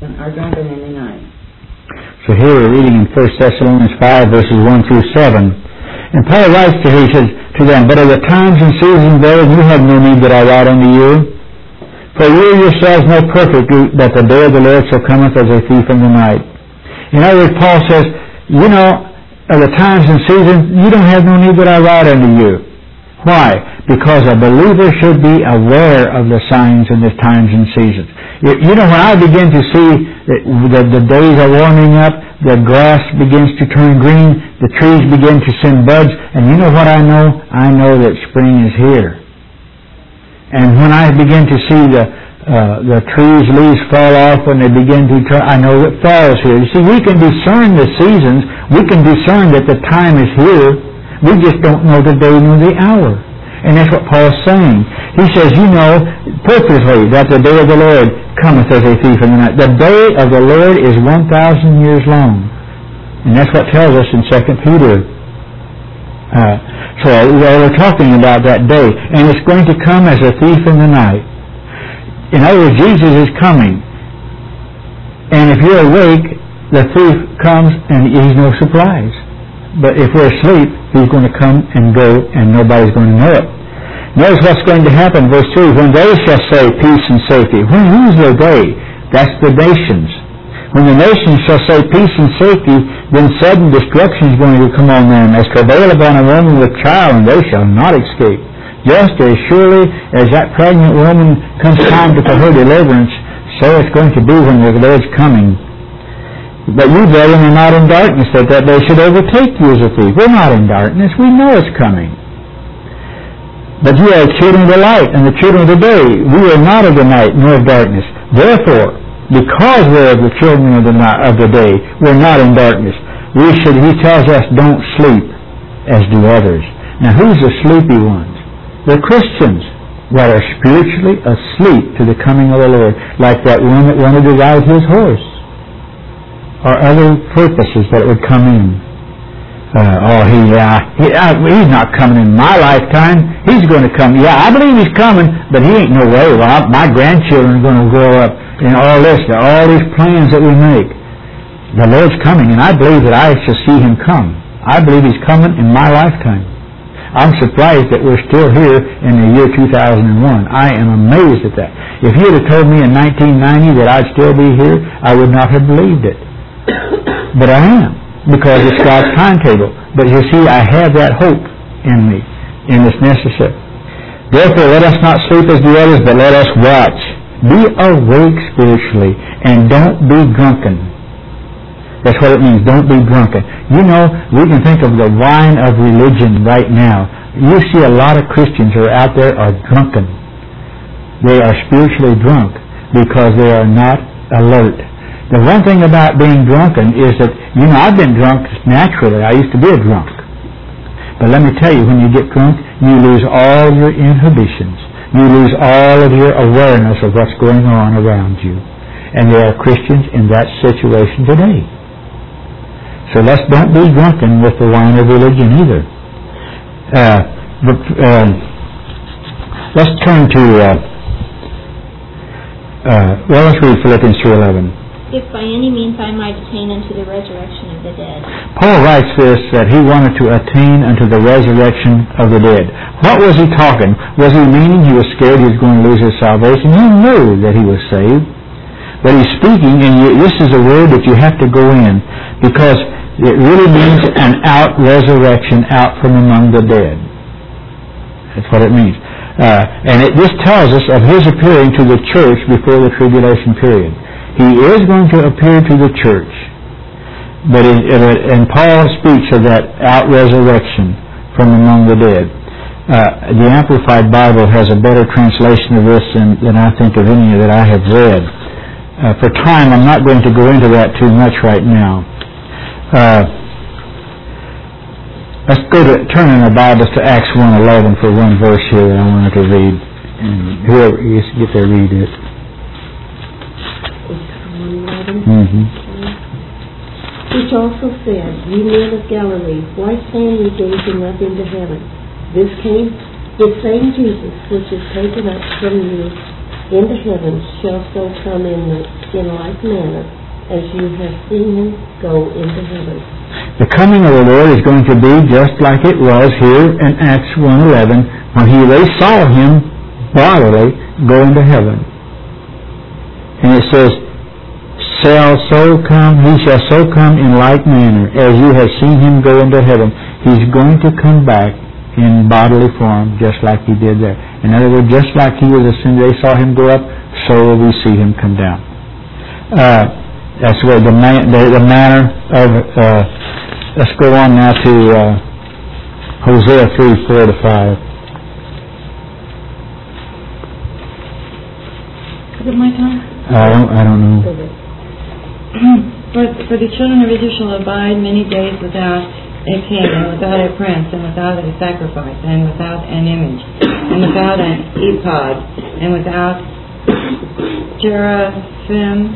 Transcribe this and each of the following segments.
are drunken in the night. So here we're reading in 1 Thessalonians 5, verses 1 through 7. And Paul writes to her, he says, to them, "But of the times and seasons thereof you have no need that I write unto you. For you yourselves know perfectly that the day of the Lord shall cometh as a thief in the night." In other words, Paul says, you know, of the times and seasons, you don't have no need that I write unto you. Why? Because a believer should be aware of the signs and the times and seasons. You know, when I begin to see that the days are warming up, the grass begins to turn green, the trees begin to send buds, and you know what I know? I know that spring is here. And when I begin to see the trees' leaves fall off and they begin to turn, I know that fall is here. You see, we can discern the seasons. We can discern that the time is here. We just don't know the day nor the hour. And that's what Paul's saying. He says, you know perfectly that the day of the Lord cometh as a thief in the night. The day of the Lord is 1,000 years long. And that's what tells us in 2 Peter. So we're talking about that day. And it's going to come as a thief in the night. In other words, Jesus is coming. And if you're awake, the thief comes and he's no surprise. But if we're asleep, he's going to come and go and nobody's going to know it. Notice what's going to happen, verse 3. When they shall say peace and safety. Who's the they? That's the nations. When the nations shall say peace and safety, then sudden destruction is going to come on them, as travail upon a woman with child, and they shall not escape. Just as surely as that pregnant woman comes time for her deliverance, so it's going to be when the Lord's coming. But you, brethren, are not in darkness, that day should overtake you as a thief. We're not in darkness. We know it's coming. But you are children of the light and the children of the day. We are not of the night nor of darkness. Therefore, because we're of the children of the day, we're not in darkness. He tells us, don't sleep as do others. Now, who's the sleepy ones? The Christians that are spiritually asleep to the coming of the Lord, like that one that wanted to ride his horse, or other purposes that would come in. He's not coming in my lifetime. He's going to come. Yeah, I believe he's coming, but he ain't no way. Well, my grandchildren are going to grow up and all these plans that we make. The Lord's coming, and I believe that I shall see him come. I believe he's coming in my lifetime. I'm surprised that we're still here in the year 2001. I am amazed at that. If you had told me in 1990 that I'd still be here, I would not have believed it. But I am, because it's God's timetable. But you see, I have that hope in me, and it's necessary. Therefore, let us not sleep as the others, but let us watch. Be awake spiritually, and don't be drunken. That's what it means, don't be drunken. You know, we can think of the wine of religion right now. You see a lot of Christians who are out there are drunken. They are spiritually drunk because they are not alert. The one thing about being drunken is that, you know, I've been drunk naturally. I used to be a drunk. But let me tell you, when you get drunk, you lose all your inhibitions. You lose all of your awareness of what's going on around you. And there are Christians in that situation today. So don't be drunken with the wine of religion either. Let's turn to, let's read Philippians 3:11. If by any means I might attain unto the resurrection of the dead. Paul writes this, that he wanted to attain unto the resurrection of the dead. What was he talking? Was he meaning he was scared he was going to lose his salvation? He knew that he was saved. But he's speaking, and this is a word that you have to go in, because it really means an out-resurrection, out from among the dead. That's what it means. And this tells us of his appearing to the church before the tribulation period. He is going to appear to the church. But and Paul speaks of that out-resurrection from among the dead. The Amplified Bible has a better translation of this than I think of any that I have read. For time, I'm not going to go into that too much right now. Let's turn in our Bibles to Acts 1:11 for one verse here that I wanted to read. And whoever get there, read it. Which also said, Ye men of Galilee, why stand ye gazing up into heaven? This same Jesus which is taken up from you into heaven shall so come in like manner as you have seen him go into heaven. The coming of the Lord is going to be just like it was here in Acts 1:11 when they saw him bodily go into heaven. And it says, he shall so come in like manner as you have seen him go into heaven. He's going to come back in bodily form just like he did there. In other words, just like he was ascended, they saw him go up, so will we see him come down. That's where the manner of... let's go on now to Hosea 3:4-5. Is it my time? I don't know. For the children of Israel shall abide many days without a king, and without a prince, and without a sacrifice, and without an image, and without an ephod, and without teraphim.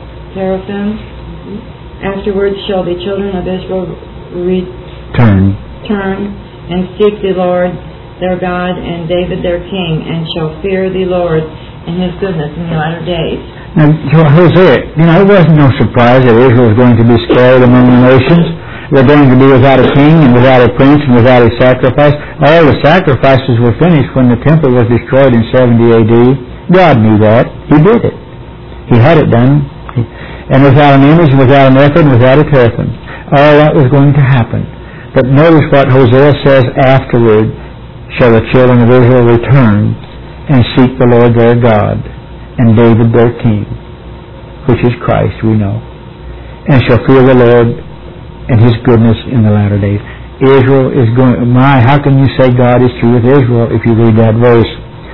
Afterwards shall the children of Israel return and seek the Lord their God and David their king, and shall fear the Lord and his goodness in the latter days. Now, Hosea, it wasn't no surprise that Israel was going to be scattered among the nations. They're going to be without a king and without a prince and without a sacrifice. All the sacrifices were finished when the temple was destroyed in 70 A.D. God knew that. He did it. He had it done. And without an image, without an ephod, without a teraphim. All that was going to happen. But notice what Hosea says afterward. Shall the children of Israel return and seek the Lord their God and David their king, which is Christ, we know, and shall fear the Lord and his goodness in the latter days. Israel is going... how can you say God is through with Israel if you read that verse?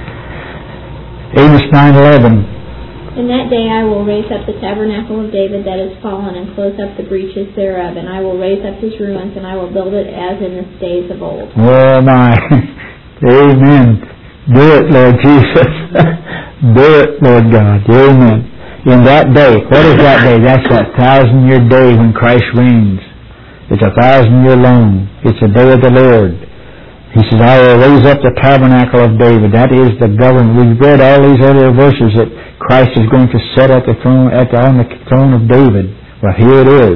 Amos 9:11. In that day I will raise up the tabernacle of David that is fallen, and close up the breaches thereof, and I will raise up his ruins, and I will build it as in the days of old. Oh my. Amen. Do it, Lord Jesus. Do it, Lord God. Amen. In that day, what is that day? That's that 1,000-year day when Christ reigns. It's 1,000-year long. It's the day of the Lord. He says, I will raise up the tabernacle of David. That is the government. We've read all these other verses that Christ is going to set up the throne on the throne of David. Well, here it is.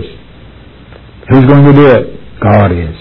Who's going to do it? God is.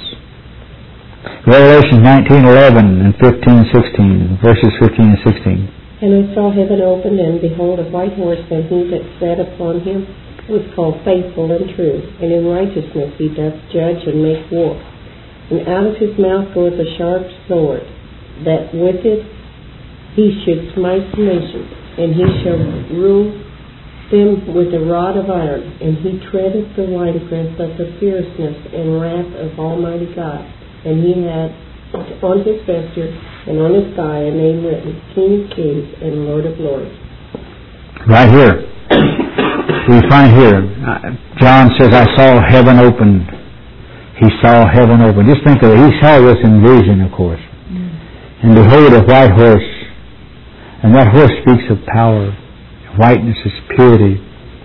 Revelation 19:11 and 15:16, verses 15 and 16. And I saw heaven opened, and behold, a white horse, and he that sat upon him was called Faithful and True, and in righteousness he doth judge and make war. And out of his mouth goeth a sharp sword, that with it he should smite the nations, and he shall rule them with a rod of iron, and he treadeth the winepress of the fierceness and wrath of Almighty God. And he had on his vesture and on his thigh a name written, King of Kings and Lord of Lords. Right here. We find here, John says, I saw heaven opened. He saw heaven open. Just think of it. He saw this in vision, of course. And behold, a white horse. And that horse speaks of power. Whiteness is purity.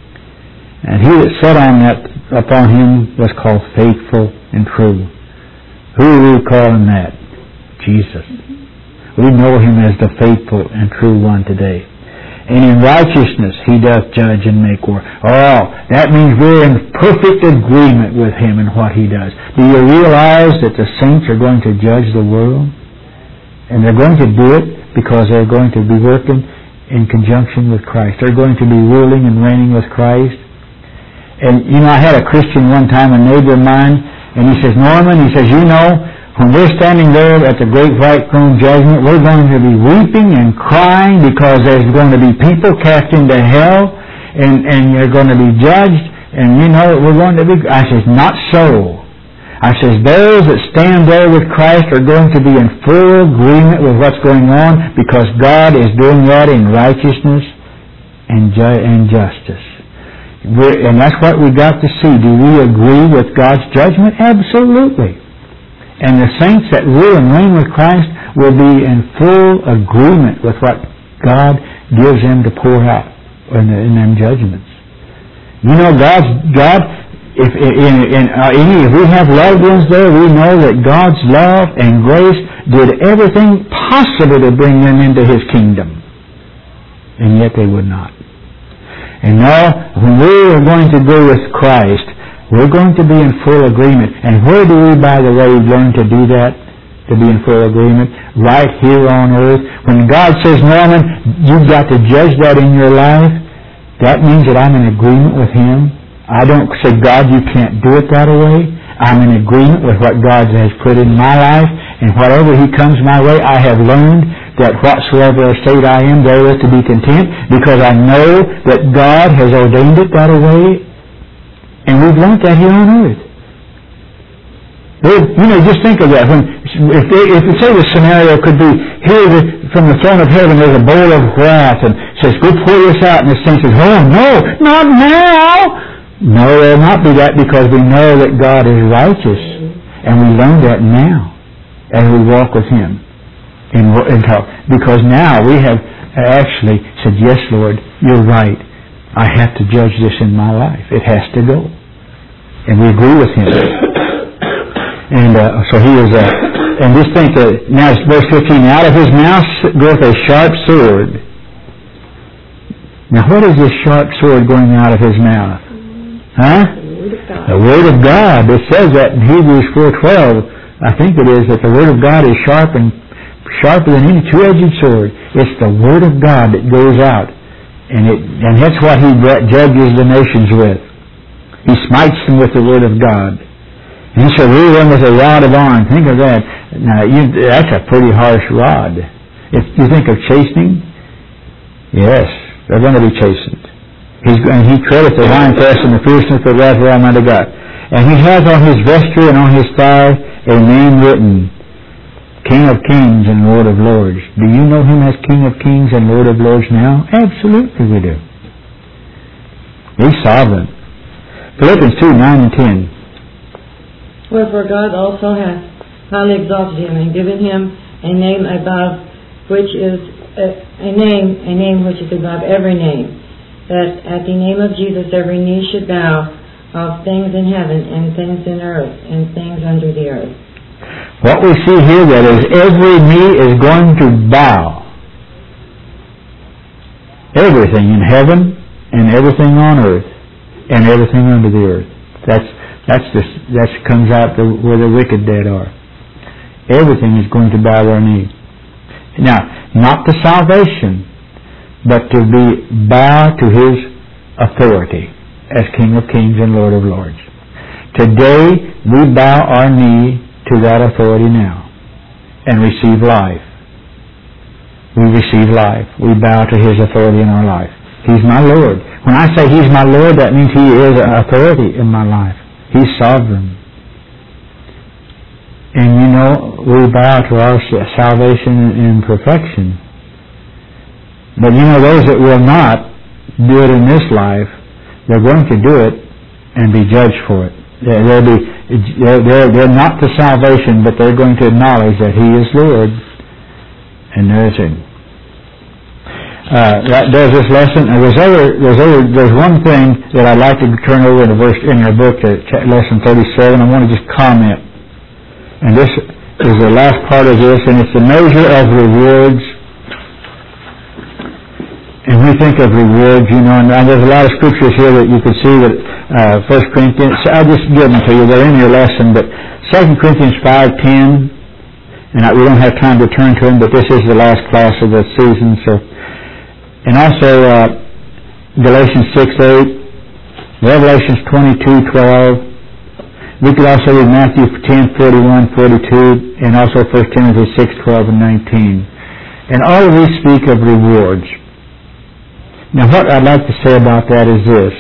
And he that sat upon him was called Faithful and True. Who are we calling that? Jesus. We know him as the faithful and true one today. And in righteousness he doth judge and make war. Oh, that means we're in perfect agreement with him in what he does. Do you realize that the saints are going to judge the world? And they're going to do it because they're going to be working in conjunction with Christ. They're going to be ruling and reigning with Christ. And, I had a Christian one time, a neighbor of mine, and he says, Norman, when we're standing there at the great white throne judgment, we're going to be weeping and crying because there's going to be people cast into hell, and you're going to be judged, and we're going to be... I says, not so. I says, those that stand there with Christ are going to be in full agreement with what's going on because God is doing that in righteousness and justice. And that's what we got to see. Do we agree with God's judgment? Absolutely. And the saints that rule and reign with Christ will be in full agreement with what God gives them to pour out in them judgments. If we have loved ones there, we know that God's love and grace did everything possible to bring them into His kingdom. And yet they would not. And now, when we are going to go with Christ, we're going to be in full agreement. And where do we, by the way, learn to do that? To be in full agreement? Right here on earth. When God says, Norman, you've got to judge that in your life, that means that I'm in agreement with Him. I don't say, God, you can't do it that way. I'm in agreement with what God has put in my life. And whatever He comes my way, I have learned that whatsoever state I am, therewith to be content, because I know that God has ordained it that way, and we've learned that here on earth. Just think of that. If say the scenario could be, here from the throne of heaven there's a bowl of wrath, and says, go pour this out, and the saint says, oh no, not now! No, it will not be that, because we know that God is righteous, and we learn that now as we walk with Him. And talk. Because now we have actually said, yes, Lord, you're right. I have to judge this in my life. It has to go. And we agree with Him. And so He is, and just think that, now it's verse 15, out of His mouth goeth a sharp sword. Now what is this sharp sword going out of His mouth? Huh? The Word of God. It says that in Hebrews 4:12, I think it is, that the Word of God is sharper than any two-edged sword. It's the Word of God that goes out. And that's what He judges the nations with. He smites them with the Word of God. And He shall rule them with a rod of iron. Think of that. Now, that's a pretty harsh rod. If you think of chastening, yes, they're going to be chastened. And He treadeth the winepress and the fierceness of the wrath of Almighty God. And He has on His vesture and on His thigh a name written, King of Kings and Lord of Lords. Do you know Him as King of Kings and Lord of Lords now? Absolutely we do. He's sovereign. Philippians 2:9 and 10. Wherefore God also hath highly exalted Him, and given Him a name above which is a name which is above every name, that at the name of Jesus every knee should bow, of things in heaven and things in earth and things under the earth. What we see here, that is, every knee is going to bow. Everything in heaven and everything on earth and everything under the earth. That comes out where the wicked dead are. Everything is going to bow their knee. Now, not to salvation, but to bow to His authority as King of Kings and Lord of Lords. Today, we bow our knee to that authority now and receive life. We receive life. We bow to His authority in our life. He's my Lord. When I say He's my Lord, that means He is an authority in my life. He's sovereign. And we bow to our salvation and perfection. But those that will not do it in this life, they're going to do it and be judged for it. They're not to salvation, but they're going to acknowledge that He is Lord. And there's Him. That does this lesson. There's one thing that I'd like to turn over in your book to lesson 37. I want to just comment. And this is the last part of this, and it's the measure of rewards. And we think of rewards, and there's a lot of scriptures here that you can see that 1 Corinthians, I'll just give them to you. They're in your lesson, but 2 Corinthians 5:10, and we don't have time to turn to them, but this is the last class of the season. And also Galatians 6:8, Revelations 22:12. We could also read Matthew 10:41, 42, and also 1 Timothy 6:12 and 19. And all of these speak of rewards. Now what I'd like to say about that is this.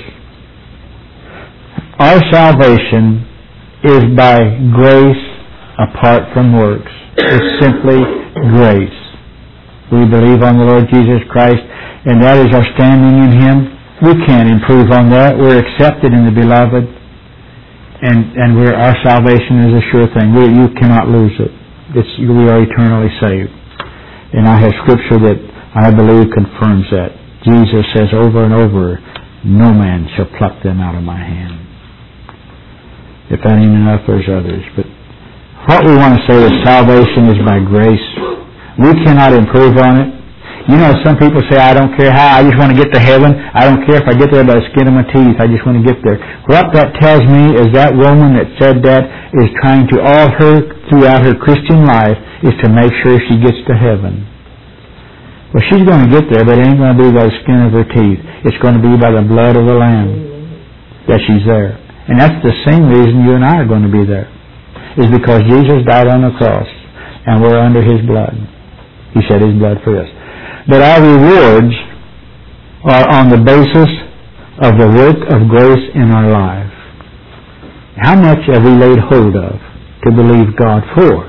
Our salvation is by grace apart from works. It's simply grace. We believe on the Lord Jesus Christ, and that is our standing in Him. We can't improve on that. We're accepted in the Beloved, and our salvation is a sure thing. You cannot lose it. We are eternally saved. And I have scripture that I believe confirms that. Jesus says over and over, no man shall pluck them out of my hand. If that ain't enough, there's others. But what we want to say is salvation is by grace. We cannot improve on it. You know, some people say, I don't care how, I just want to get to heaven. I don't care if I get there by the skin of my teeth. I just want to get there. What that tells me is that woman that said that is trying to, all her, throughout her Christian life, is to make sure she gets to heaven. Well, she's going to get there, but it ain't going to be by the skin of her teeth. It's going to be by the blood of the Lamb that she's there. And that's the same reason you and I are going to be there, is because Jesus died on the cross, and we're under His blood. He shed His blood for us. But our rewards are on the basis of the work of grace in our life. How much have we laid hold of to believe God for?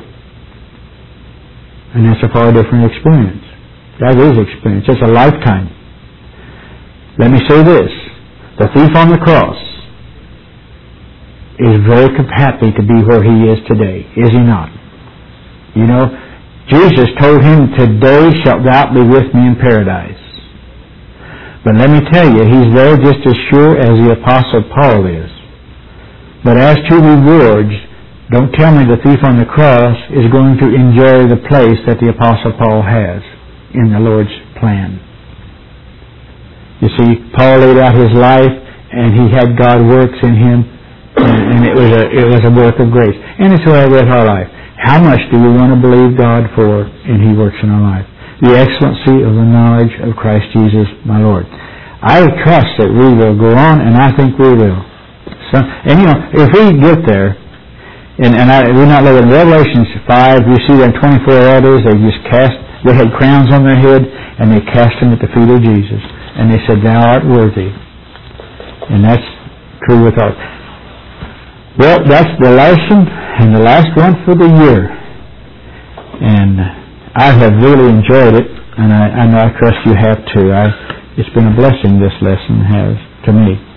And that's a far different experience. That is experience. It's a lifetime. Let me say this. The thief on the cross is very happy to be where he is today. Is he not? You know, Jesus told him, today shalt thou be with me in paradise. But let me tell you, he's there just as sure as the Apostle Paul is. But as to rewards, don't tell me the thief on the cross is going to enjoy the place that the Apostle Paul has in the Lord's plan. You see, Paul laid out his life, and he had God works in him, and it was a work of grace. And it's the way with our life. How much do we want to believe God for, and He works in our life? The excellency of the knowledge of Christ Jesus, my Lord. I trust that we will go on, and I think we will. So, and you know, if we get there, we're not living in Revelation 5, you see them 24 elders, they had crowns on their head, and they cast them at the feet of Jesus. And they said, thou art worthy. And that's true with us. Well, that's the lesson, and the last one for the year. And I have really enjoyed it, and I know I trust you have too. It's been a blessing, this lesson has, to me.